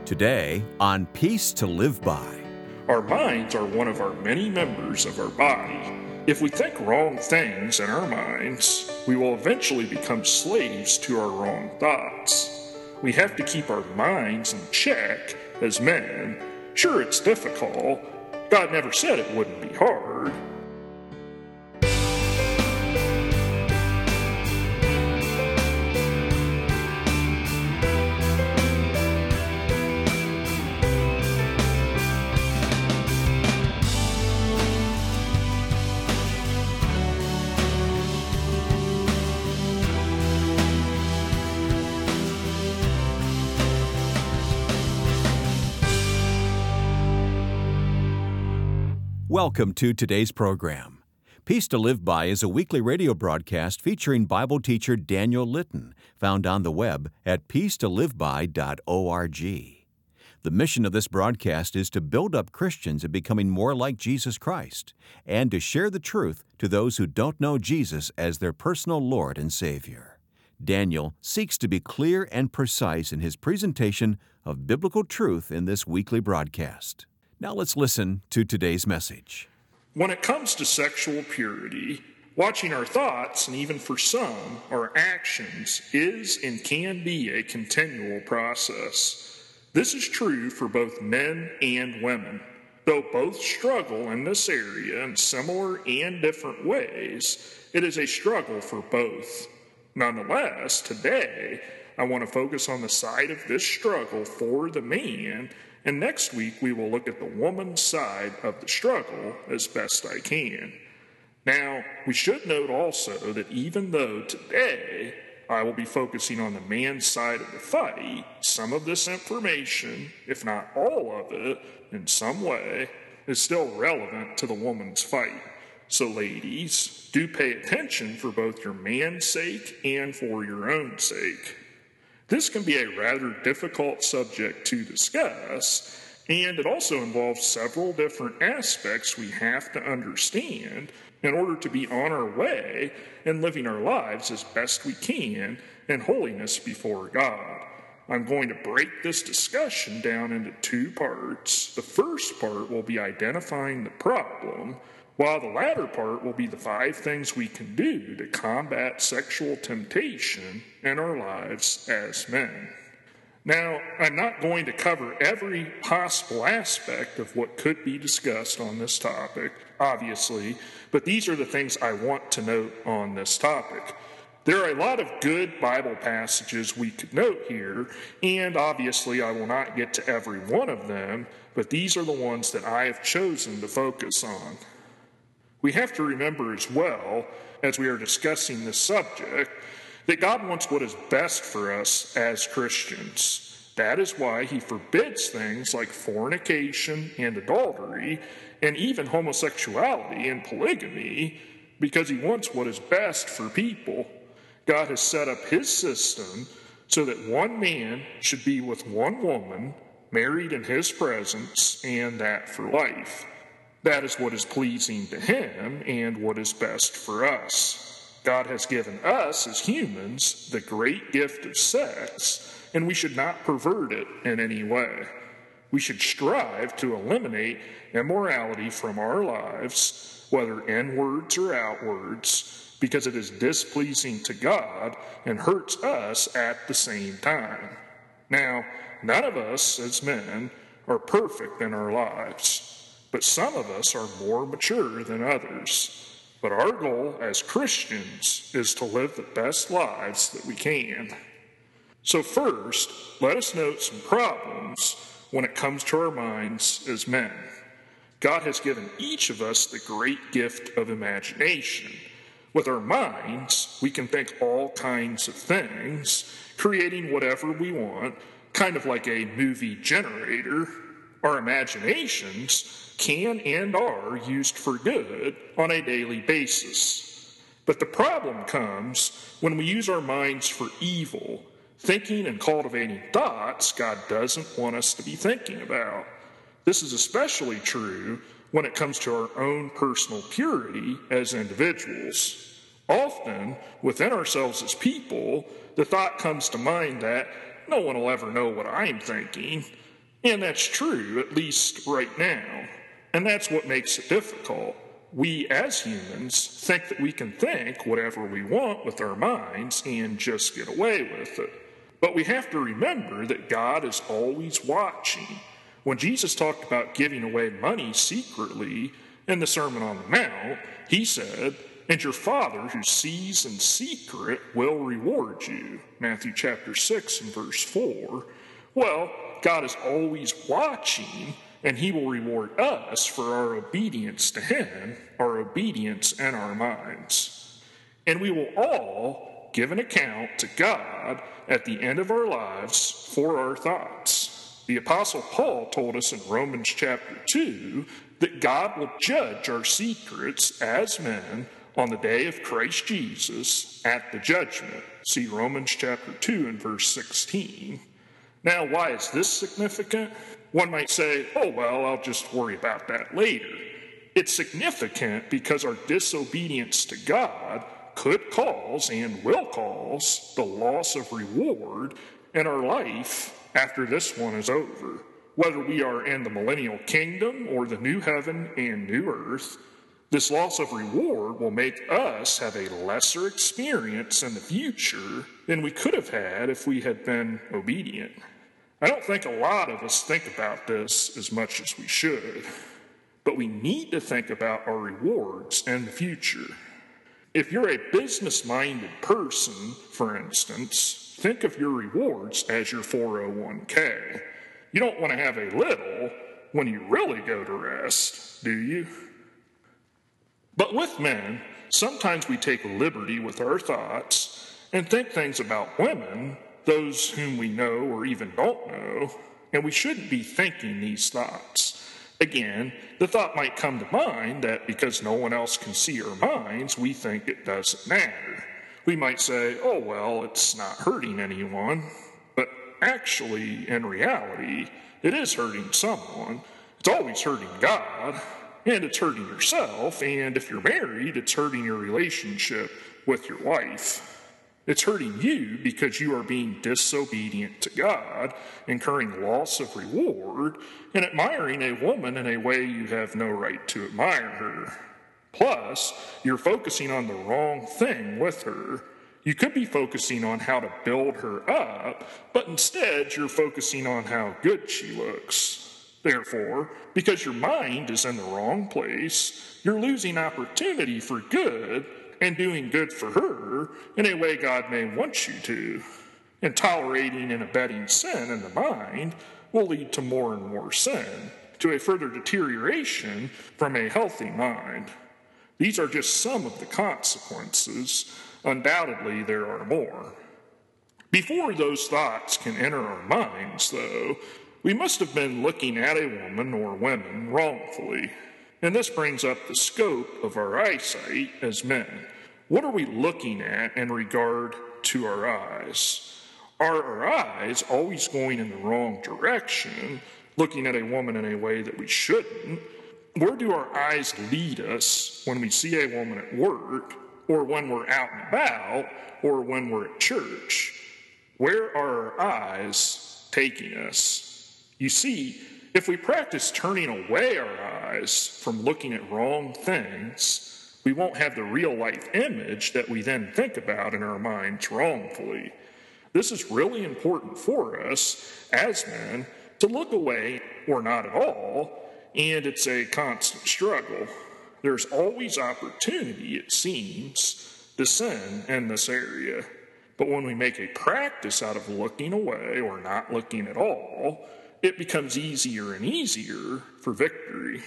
Today on Peace to Live By. Our minds are one of our many members of our body. If we think wrong things in our minds, we will eventually become slaves to our wrong thoughts. We have to keep our minds in check as men. Sure, it's difficult. God never said it wouldn't be hard. Welcome to today's program. Peace to Live By is a weekly radio broadcast featuring Bible teacher Daniel Litton, found on the web at peacetoliveby.org. The mission of this broadcast is to build up Christians in becoming more like Jesus Christ and to share the truth to those who don't know Jesus as their personal Lord and Savior. Daniel seeks to be clear and precise in his presentation of biblical truth in this weekly broadcast. Now let's listen to today's message. When it comes to sexual purity, watching our thoughts, and even for some, our actions, is and can be a continual process. This is true for both men and women. Though both struggle in this area in similar and different ways, it is a struggle for both. Nonetheless, today, I want to focus on the side of this struggle for the man, and next week we will look at the woman's side of the struggle as best I can. Now, we should note also that even though today I will be focusing on the man's side of the fight, some of this information, if not all of it, in some way, is still relevant to the woman's fight. So ladies, do pay attention for both your man's sake and for your own sake. This can be a rather difficult subject to discuss, and it also involves several different aspects we have to understand in order to be on our way and living our lives as best we can in holiness before God. I'm going to break this discussion down into two parts. The first part will be identifying the problem, while the latter part will be the 5 things we can do to combat sexual temptation in our lives as men. Now, I'm not going to cover every possible aspect of what could be discussed on this topic, obviously, but these are the things I want to note on this topic. There are a lot of good Bible passages we could note here, and obviously I will not get to every one of them, but these are the ones that I have chosen to focus on. We have to remember as well, as we are discussing this subject, that God wants what is best for us as Christians. That is why he forbids things like fornication and adultery, and even homosexuality and polygamy, because he wants what is best for people. God has set up his system so that one man should be with one woman, married in his presence, and that for life. That is what is pleasing to him and what is best for us. God has given us as humans the great gift of sex, and we should not pervert it in any way. We should strive to eliminate immorality from our lives, whether inwards or outwards, because it is displeasing to God and hurts us at the same time. Now, none of us as men are perfect in our lives. But some of us are more mature than others. But our goal as Christians is to live the best lives that we can. So first, let us note some problems when it comes to our minds as men. God has given each of us the great gift of imagination. With our minds, we can think all kinds of things, creating whatever we want, kind of like a movie generator. Our imaginations can and are used for good on a daily basis. But the problem comes when we use our minds for evil, thinking and cultivating thoughts God doesn't want us to be thinking about. This is especially true when it comes to our own personal purity as individuals. Often, within ourselves as people, the thought comes to mind that no one will ever know what I'm thinking. And that's true, at least right now. And that's what makes it difficult. We as humans think that we can think whatever we want with our minds and just get away with it. But we have to remember that God is always watching. When Jesus talked about giving away money secretly in the Sermon on the Mount, he said, "And your Father who sees in secret will reward you." Matthew chapter 6 and verse 4. Well, God is always watching, and he will reward us for our obedience to him, our obedience in our minds. And we will all give an account to God at the end of our lives for our thoughts. The Apostle Paul told us in Romans chapter 2 that God will judge our secrets as men on the day of Christ Jesus at the judgment. See Romans chapter 2 and verse 16. Now, why is this significant? One might say, oh, well, I'll just worry about that later. It's significant because our disobedience to God could cause and will cause the loss of reward in our life after this one is over. Whether we are in the millennial kingdom or the new heaven and new earth, this loss of reward will make us have a lesser experience in the future than we could have had if we had been obedient. I don't think a lot of us think about this as much as we should, but we need to think about our rewards in the future. If you're a business-minded person, for instance, think of your rewards as your 401k. You don't want to have a little when you really go to rest, do you? But with men, sometimes we take liberty with our thoughts and think things about women, those whom we know or even don't know, and we shouldn't be thinking these thoughts. Again, the thought might come to mind that because no one else can see our minds, we think it doesn't matter. We might say, oh, well, it's not hurting anyone. But actually, in reality, it is hurting someone. It's always hurting God, and it's hurting yourself, and if you're married, it's hurting your relationship with your wife. It's hurting you because you are being disobedient to God, incurring loss of reward, and admiring a woman in a way you have no right to admire her. Plus, you're focusing on the wrong thing with her. You could be focusing on how to build her up, but instead you're focusing on how good she looks. Therefore, because your mind is in the wrong place, you're losing opportunity for good and doing good for her in a way God may want you to. And tolerating and abetting sin in the mind will lead to more and more sin, to a further deterioration from a healthy mind. These are just some of the consequences. Undoubtedly, there are more. Before those thoughts can enter our minds, though, we must have been looking at a woman or women wrongfully. And this brings up the scope of our eyesight as men. What are we looking at in regard to our eyes? Are our eyes always going in the wrong direction, looking at a woman in a way that we shouldn't? Where do our eyes lead us when we see a woman at work, or when we're out and about, or when we're at church? Where are our eyes taking us? You see, if we practice turning away our eyes from looking at wrong things, we won't have the real-life image that we then think about in our minds wrongfully. This is really important for us as men to look away or not at all, and it's a constant struggle. There's always opportunity, it seems, to sin in this area. But when we make a practice out of looking away or not looking at all, it becomes easier and easier for victory.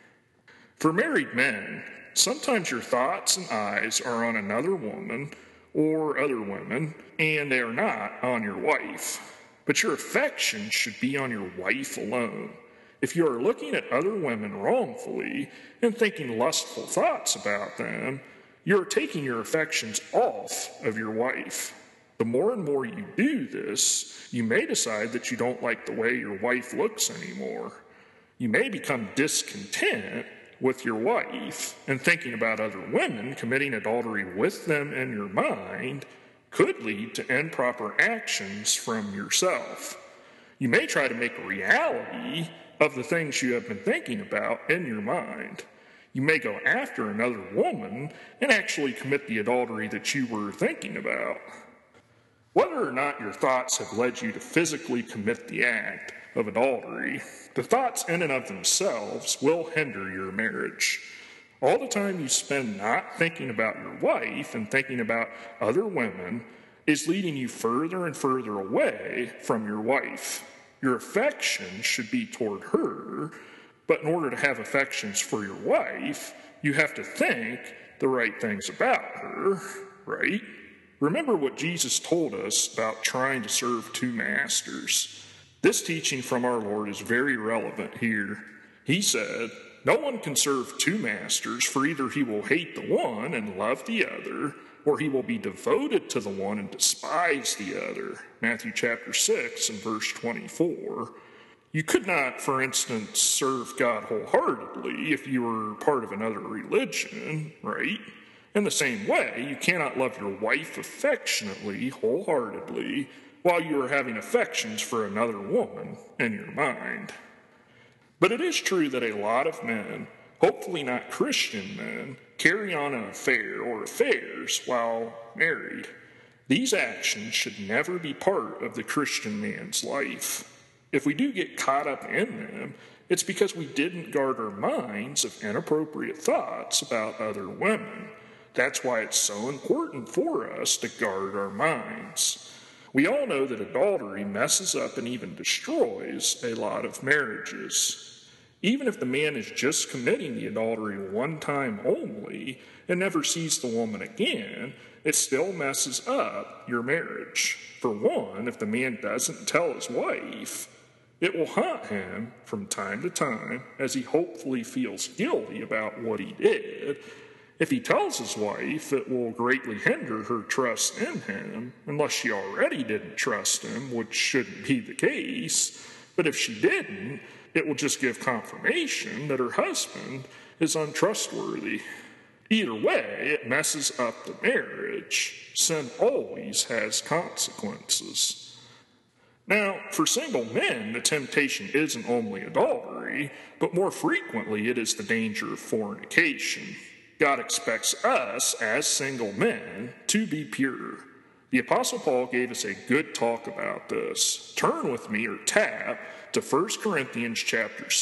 For married men, sometimes your thoughts and eyes are on another woman or other women, and they are not on your wife. But your affection should be on your wife alone. If you are looking at other women wrongfully and thinking lustful thoughts about them, you're taking your affections off of your wife. The more and more you do this, you may decide that you don't like the way your wife looks anymore. You may become discontent with your wife, and thinking about other women committing adultery with them in your mind could lead to improper actions from yourself. You may try to make a reality of the things you have been thinking about in your mind. You may go after another woman and actually commit the adultery that you were thinking about. Whether or not your thoughts have led you to physically commit the act of adultery, the thoughts in and of themselves will hinder your marriage. All the time you spend not thinking about your wife and thinking about other women is leading you further and further away from your wife. Your affection should be toward her, but in order to have affections for your wife, you have to think the right things about her, right? Remember what Jesus told us about trying to serve two masters. This teaching from our Lord is very relevant here. He said, "No one can serve two masters, for either he will hate the one and love the other, or he will be devoted to the one and despise the other." Matthew chapter 6 and verse 24. You could not, for instance, serve God wholeheartedly if you were part of another religion, right? In the same way, you cannot love your wife affectionately, wholeheartedly, while you are having affections for another woman in your mind. But it is true that a lot of men, hopefully not Christian men, carry on an affair or affairs while married. These actions should never be part of the Christian man's life. If we do get caught up in them, it's because we didn't guard our minds of inappropriate thoughts about other women. That's why it's so important for us to guard our minds. We all know that adultery messes up and even destroys a lot of marriages. Even if the man is just committing the adultery one time only and never sees the woman again, it still messes up your marriage. For one, if the man doesn't tell his wife, it will haunt him from time to time as he hopefully feels guilty about what he did. If he tells his wife, it will greatly hinder her trust in him, unless she already didn't trust him, which shouldn't be the case. But if she didn't, it will just give confirmation that her husband is untrustworthy. Either way, it messes up the marriage. Sin always has consequences. Now, for single men, the temptation isn't only adultery, but more frequently it is the danger of fornication. God expects us, as single men, to be pure. The Apostle Paul gave us a good talk about this. Turn with me, or tap, to 1 Corinthians chapter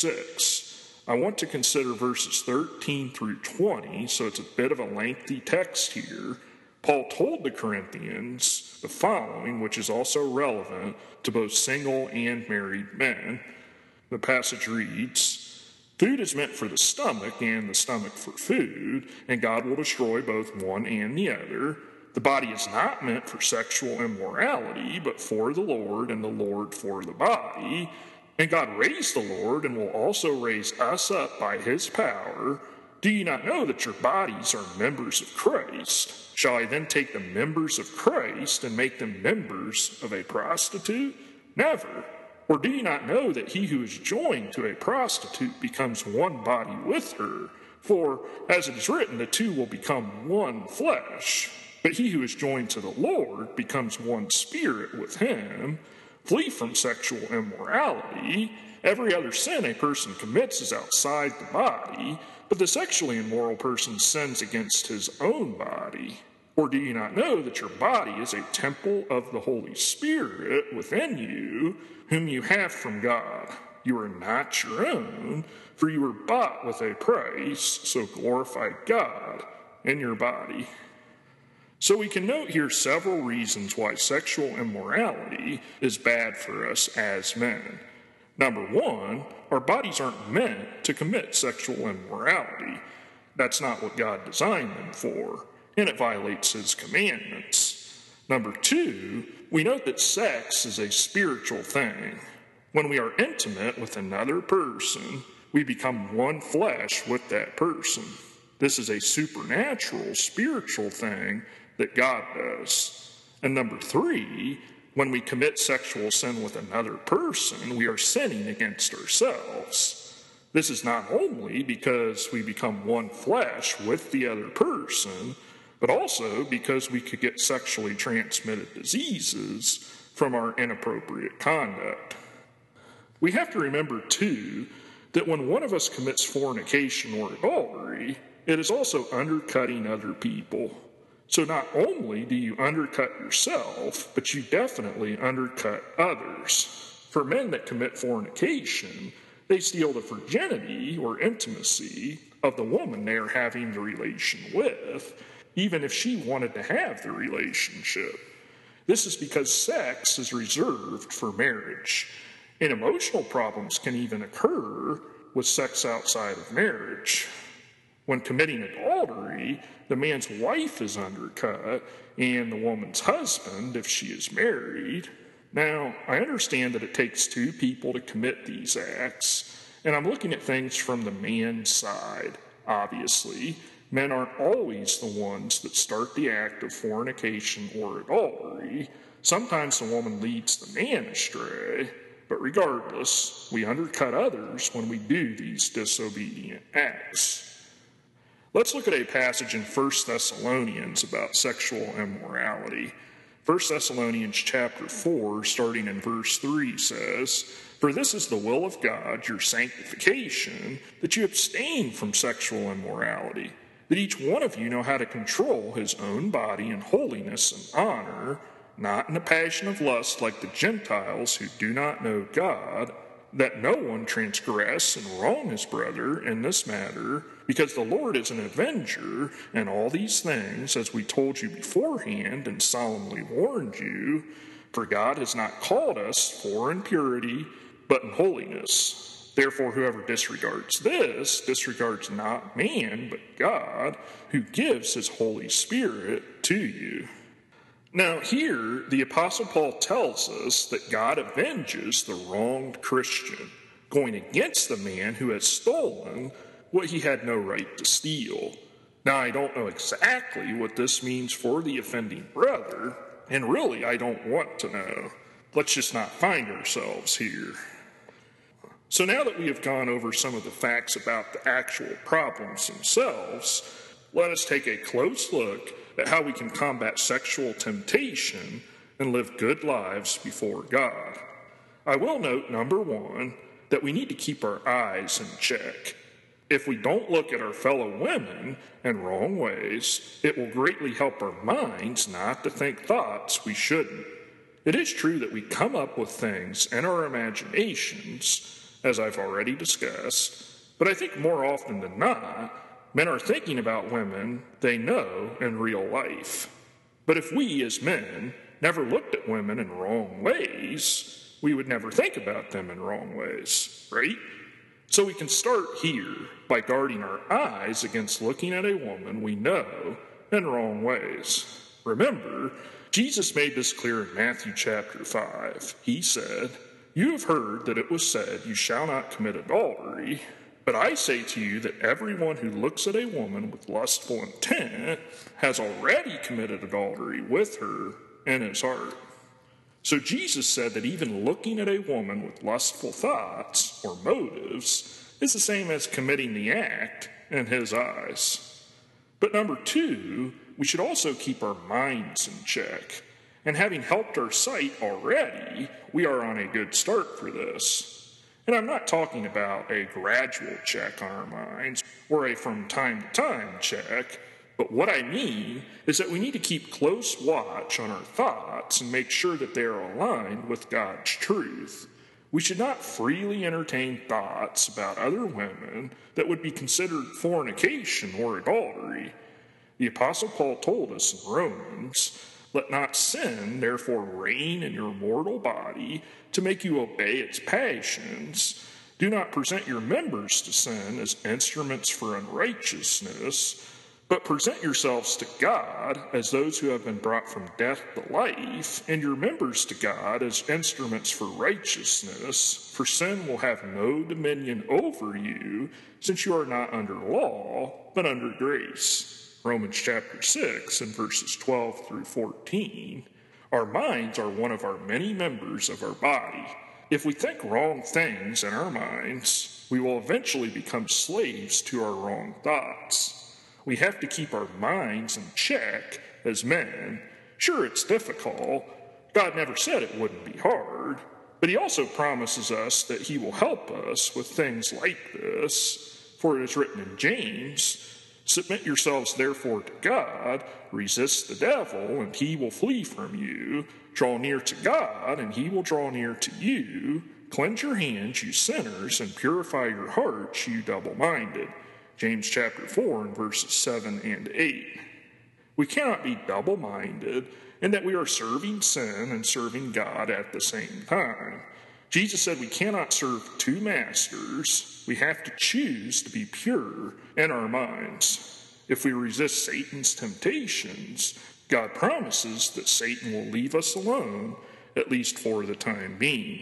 6. I want to consider verses 13 through 20, so it's a bit of a lengthy text here. Paul told the Corinthians the following, which is also relevant to both single and married men. The passage reads, "Food is meant for the stomach, and the stomach for food, and God will destroy both one and the other. The body is not meant for sexual immorality, but for the Lord, and the Lord for the body. And God raised the Lord, and will also raise us up by his power. Do you not know that your bodies are members of Christ? Shall I then take the members of Christ and make them members of a prostitute? Never. Or do you not know that he who is joined to a prostitute becomes one body with her? For, as it is written, the two will become one flesh. But he who is joined to the Lord becomes one spirit with him. Flee from sexual immorality. Every other sin a person commits is outside the body, but the sexually immoral person sins against his own body. Or do you not know that your body is a temple of the Holy Spirit within you, whom you have from God? You are not your own, for you were bought with a price, so glorify God in your body." So we can note here several reasons why sexual immorality is bad for us as men. Number one, our bodies aren't meant to commit sexual immorality. That's not what God designed them for, and it violates his commandments. Number two, we note that sex is a spiritual thing. When we are intimate with another person, we become one flesh with that person. This is a supernatural, spiritual thing that God does. And number three, when we commit sexual sin with another person, we are sinning against ourselves. This is not only because we become one flesh with the other person, but also because we could get sexually transmitted diseases from our inappropriate conduct. We have to remember, too, that when one of us commits fornication or adultery, it is also undercutting other people. So not only do you undercut yourself, but you definitely undercut others. For men that commit fornication, they steal the virginity or intimacy of the woman they are having the relation with, even if she wanted to have the relationship. This is because sex is reserved for marriage, and emotional problems can even occur with sex outside of marriage. When committing adultery, the man's wife is undercut, and the woman's husband, if she is married. Now, I understand that it takes two people to commit these acts, and I'm looking at things from the man's side. Obviously, men aren't always the ones that start the act of fornication or adultery. Sometimes the woman leads the man astray, but regardless, we undercut others when we do these disobedient acts. Let's look at a passage in 1 Thessalonians about sexual immorality. 1 Thessalonians chapter 4, starting in verse 3, says, "For this is the will of God, your sanctification, that you abstain from sexual immorality, that each one of you know how to control his own body in holiness and honor, not in a passion of lust like the Gentiles who do not know God, that no one transgress and wrong his brother in this matter, because the Lord is an avenger in all these things, as we told you beforehand and solemnly warned you. For God has not called us for impurity, but in holiness. Therefore, whoever disregards this disregards not man, but God, who gives his Holy Spirit to you." Now here, the Apostle Paul tells us that God avenges the wronged Christian, going against the man who has stolen what he had no right to steal. Now, I don't know exactly what this means for the offending brother, and really I don't want to know. Let's just not find ourselves here. So now that we have gone over some of the facts about the actual problems themselves, let us take a close look at how we can combat sexual temptation and live good lives before God. I will note, number one, that we need to keep our eyes in check. If we don't look at our fellow women in wrong ways, it will greatly help our minds not to think thoughts we shouldn't. It is true that we come up with things in our imaginations, as I've already discussed, but I think more often than not, men are thinking about women they know in real life. But if we, as men, never looked at women in wrong ways, we would never think about them in wrong ways, right? So we can start here by guarding our eyes against looking at a woman we know in wrong ways. Remember, Jesus made this clear in Matthew chapter 5. He said, "You have heard that it was said, 'You shall not commit adultery.' But I say to you that everyone who looks at a woman with lustful intent has already committed adultery with her in his heart." So Jesus said that even looking at a woman with lustful thoughts or motives is the same as committing the act in his eyes. But number two, we should also keep our minds in check. And having helped our sight already, we are on a good start for this. And I'm not talking about a gradual check on our minds or a from time to time check, but what I mean is that we need to keep close watch on our thoughts and make sure that they are aligned with God's truth. We should not freely entertain thoughts about other women that would be considered fornication or adultery. The Apostle Paul told us in Romans, "Let not sin therefore reign in your mortal body to make you obey its passions. Do not present your members to sin as instruments for unrighteousness, but present yourselves to God as those who have been brought from death to life, and your members to God as instruments for righteousness. For sin will have no dominion over you, since you are not under law, but under grace." Romans chapter 6 and verses 12 through 14. Our minds are one of our many members of our body. If we think wrong things in our minds, we will eventually become slaves to our wrong thoughts. We have to keep our minds in check as men. Sure, it's difficult. God never said it wouldn't be hard. But he also promises us that he will help us with things like this. For it is written in James, "Submit yourselves therefore to God, resist the devil, and he will flee from you. Draw near to God, and he will draw near to you. Cleanse your hands, you sinners, and purify your hearts, you double-minded." James chapter 4 and verses 7 and 8. We cannot be double-minded in that we are serving sin and serving God at the same time. Jesus said we cannot serve two masters. We have to choose to be pure in our minds. If we resist Satan's temptations, God promises that Satan will leave us alone, at least for the time being.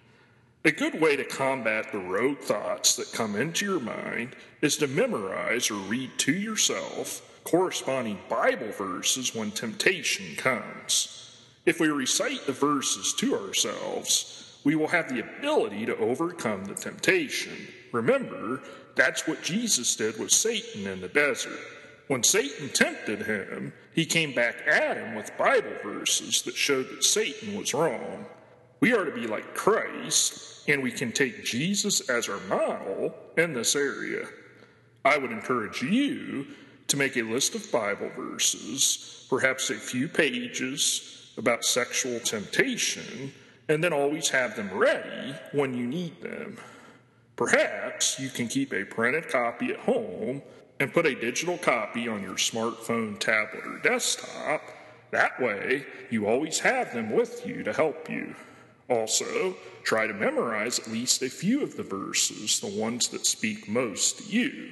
A good way to combat the rogue thoughts that come into your mind is to memorize or read to yourself corresponding Bible verses when temptation comes. If we recite the verses to ourselves, we will have the ability to overcome the temptation. Remember, that's what Jesus did with Satan in the desert. When Satan tempted him, he came back at him with Bible verses that showed that Satan was wrong. We are to be like Christ, and we can take Jesus as our model in this area. I would encourage you to make a list of Bible verses, perhaps a few pages about sexual temptation, and then always have them ready when you need them. Perhaps you can keep a printed copy at home and put a digital copy on your smartphone, tablet, or desktop. That way, you always have them with you to help you. Also, try to memorize at least a few of the verses, the ones that speak most to you.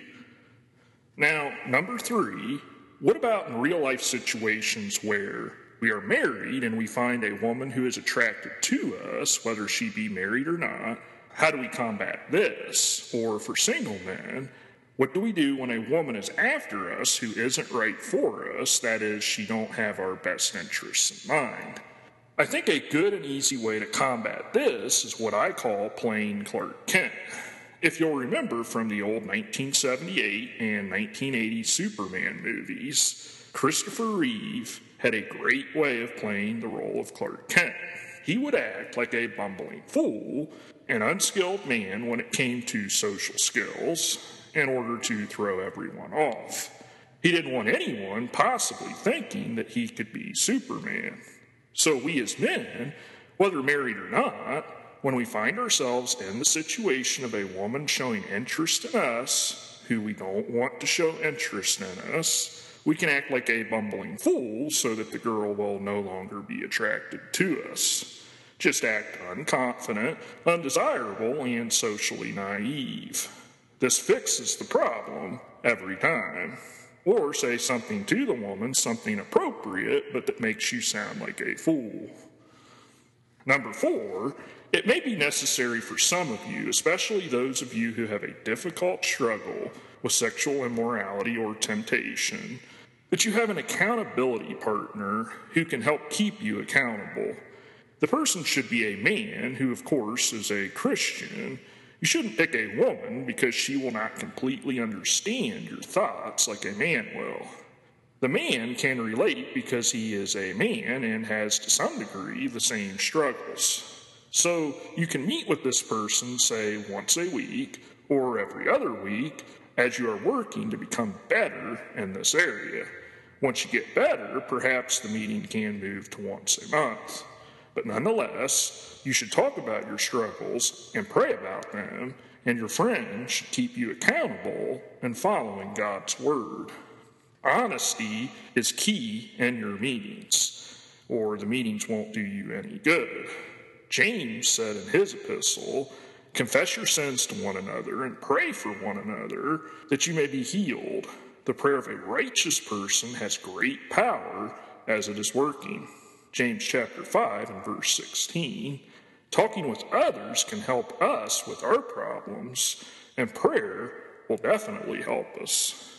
Now, number 3, what about in real-life situations where we are married and we find a woman who is attracted to us, whether she be married or not? How do we combat this? Or for single men, what do we do when a woman is after us who isn't right for us, that is, she don't have our best interests in mind? I think a good and easy way to combat this is what I call playing Clark Kent. If you'll remember from the old 1978 and 1980 Superman movies, Christopher Reeve had a great way of playing the role of Clark Kent. He would act like a bumbling fool, an unskilled man when it came to social skills, in order to throw everyone off. He didn't want anyone possibly thinking that he could be Superman. So we as men, whether married or not, when we find ourselves in the situation of a woman showing interest in us, who we don't want to show interest in us, we can act like a bumbling fool so that the girl will no longer be attracted to us. Just act unconfident, undesirable, and socially naive. This fixes the problem every time. Or say something to the woman, something appropriate, but that makes you sound like a fool. Number 4, it may be necessary for some of you, especially those of you who have a difficult struggle with sexual immorality or temptation, that you have an accountability partner who can help keep you accountable. The person should be a man who, of course, is a Christian. You shouldn't pick a woman because she will not completely understand your thoughts like a man will. The man can relate because he is a man and has to some degree the same struggles. So you can meet with this person, say, once a week or every other week as you are working to become better in this area. Once you get better, perhaps the meeting can move to once a month. But nonetheless, you should talk about your struggles and pray about them, and your friend should keep you accountable in following God's word. Honesty is key in your meetings, or the meetings won't do you any good. James said in his epistle, "Confess your sins to one another and pray for one another that you may be healed. The prayer of a righteous person has great power as it is working." James chapter 5 and verse 16. Talking with others can help us with our problems, and prayer will definitely help us.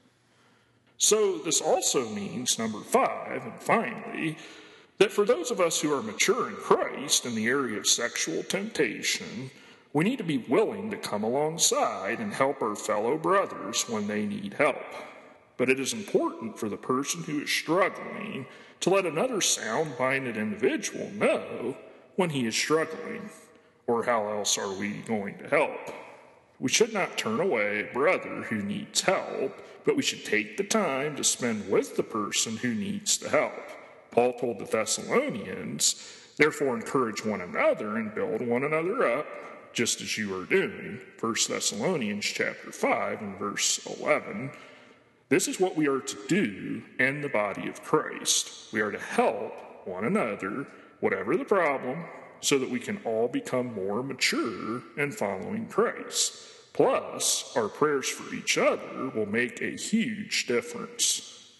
So this also means, number 5, and finally, that for those of us who are mature in Christ in the area of sexual temptation, we need to be willing to come alongside and help our fellow brothers when they need help. But it is important for the person who is struggling to let another sound-minded individual know when he is struggling? Or how else are we going to help? We should not turn away a brother who needs help, but we should take the time to spend with the person who needs the help. Paul told the Thessalonians, therefore encourage one another and build one another up, just as you are doing. 1 Thessalonians chapter 5 and verse 11. This is what we are to do in the body of Christ. We are to help one another, whatever the problem, so that we can all become more mature in following Christ. Plus, our prayers for each other will make a huge difference.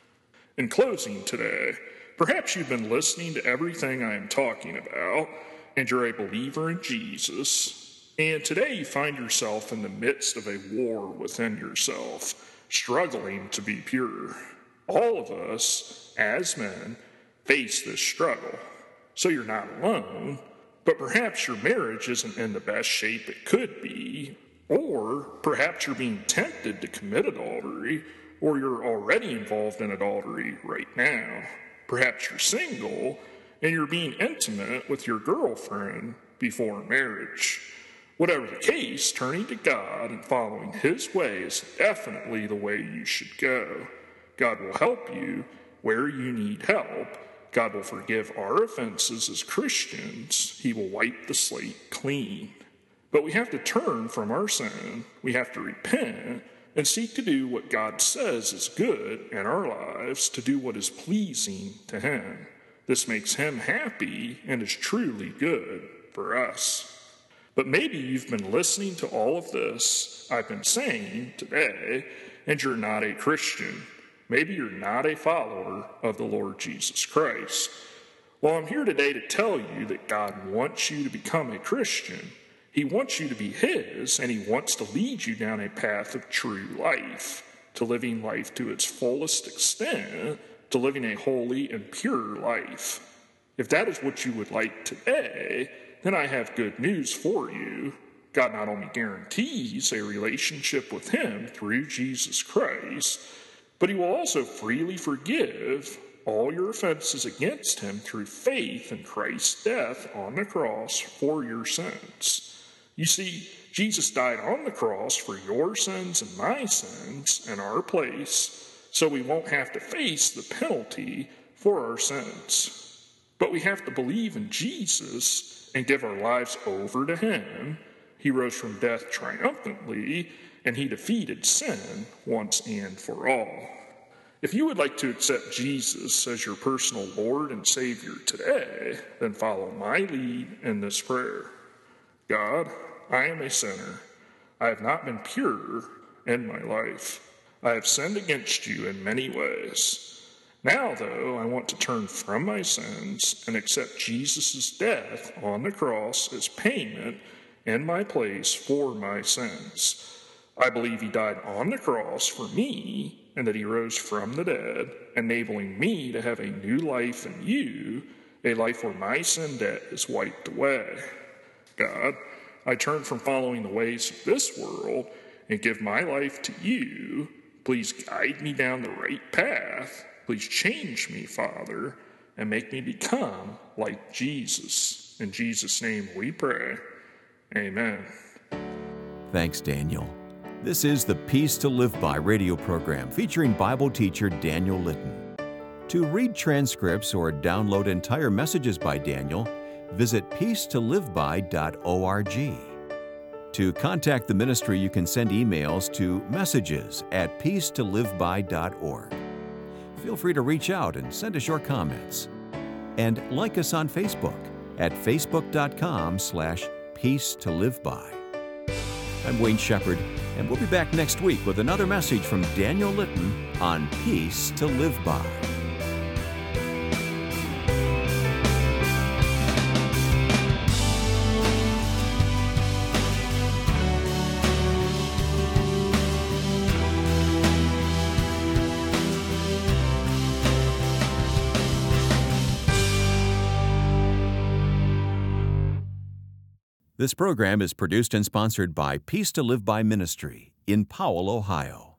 In closing today, perhaps you've been listening to everything I am talking about, and you're a believer in Jesus, and today you find yourself in the midst of a war within yourself, struggling to be pure. All of us, as men, face this struggle. So you're not alone, but perhaps your marriage isn't in the best shape it could be, or perhaps you're being tempted to commit adultery, or you're already involved in adultery right now. Perhaps you're single, and you're being intimate with your girlfriend before marriage. Whatever the case, turning to God and following His way is definitely the way you should go. God will help you where you need help. God will forgive our offenses as Christians. He will wipe the slate clean. But we have to turn from our sin. We have to repent and seek to do what God says is good in our lives, to do what is pleasing to Him. This makes Him happy and is truly good for us. But maybe you've been listening to all of this I've been saying today, and you're not a Christian. Maybe you're not a follower of the Lord Jesus Christ. Well, I'm here today to tell you that God wants you to become a Christian. He wants you to be His, and He wants to lead you down a path of true life, to living life to its fullest extent, to living a holy and pure life. If that is what you would like today, then I have good news for you. God not only guarantees a relationship with Him through Jesus Christ, but He will also freely forgive all your offenses against Him through faith in Christ's death on the cross for your sins. You see, Jesus died on the cross for your sins and my sins in our place, so we won't have to face the penalty for our sins. But we have to believe in Jesus and give our lives over to Him. He rose from death triumphantly, and He defeated sin once and for all. If you would like to accept Jesus as your personal Lord and Savior today, then follow my lead in this prayer. God, I am a sinner. I have not been pure in my life. I have sinned against you in many ways. Now, though, I want to turn from my sins and accept Jesus' death on the cross as payment in my place for my sins. I believe He died on the cross for me and that He rose from the dead, enabling me to have a new life in you, a life where my sin debt is wiped away. God, I turn from following the ways of this world and give my life to you. Please guide me down the right path. Please change me, Father, and make me become like Jesus. In Jesus' name we pray. Amen. Thanks, Daniel. This is the Peace to Live By radio program featuring Bible teacher Daniel Litton. To read transcripts or download entire messages by Daniel, visit peacetoliveby.org. To contact the ministry, you can send emails to messages@peacetoliveby.org. Feel free to reach out and send us your comments. And like us on Facebook at facebook.com/peacetoliveby. I'm Wayne Shepherd, and we'll be back next week with another message from Daniel Litton on Peace to Live By. This program is produced and sponsored by Peace to Live By Ministry in Powell, Ohio.